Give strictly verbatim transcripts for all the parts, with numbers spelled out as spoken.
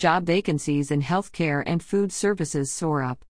Job vacancies in healthcare and food services soar up.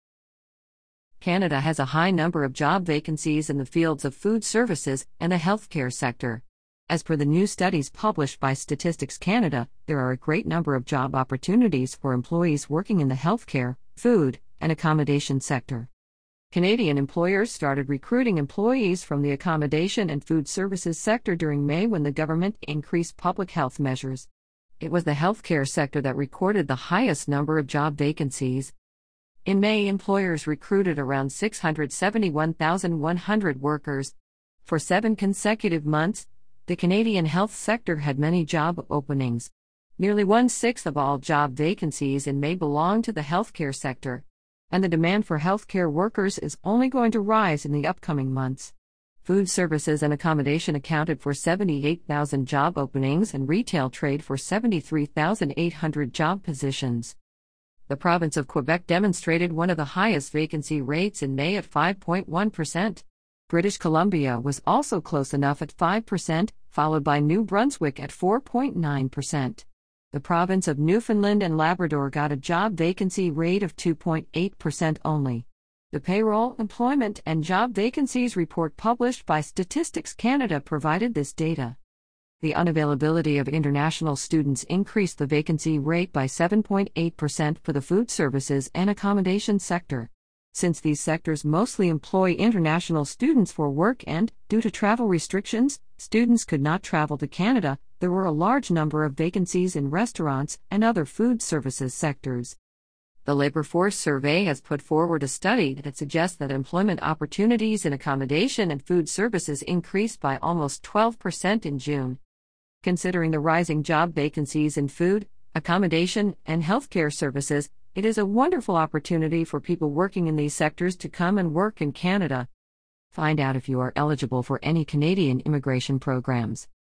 Canada has a high number of job vacancies in the fields of food services and the healthcare sector. As per the new studies published by Statistics Canada, there are a great number of job opportunities for employees working in the healthcare, food, and accommodation sector. Canadian employers started recruiting employees from the accommodation and food services sector during May when the government increased public health measures. It was the healthcare sector that recorded the highest number of job vacancies. In May, employers recruited around six hundred seventy-one thousand one hundred workers. For seven consecutive months, the Canadian health sector had many job openings. Nearly one-sixth of all job vacancies in May belong to the healthcare sector, and the demand for healthcare workers is only going to rise in the upcoming months. Food services and accommodation accounted for seventy-eight thousand job openings and retail trade for seventy-three thousand eight hundred job positions. The province of Quebec demonstrated one of the highest vacancy rates in May at five point one percent. British Columbia was also close enough at five percent, followed by New Brunswick at four point nine percent. The province of Newfoundland and Labrador got a job vacancy rate of two point eight percent only. The Payroll, Employment and Job Vacancies Report published by Statistics Canada provided this data. The unavailability of international students increased the vacancy rate by seven point eight percent for the food services and accommodation sector. Since these sectors mostly employ international students for work and, due to travel restrictions, students could not travel to Canada, there were a large number of vacancies in restaurants and other food services sectors. The Labor Force Survey has put forward a study that suggests that employment opportunities in accommodation and food services increased by almost twelve percent in June. Considering the rising job vacancies in food, accommodation, and healthcare services, it is a wonderful opportunity for people working in these sectors to come and work in Canada. Find out if you are eligible for any Canadian immigration programs.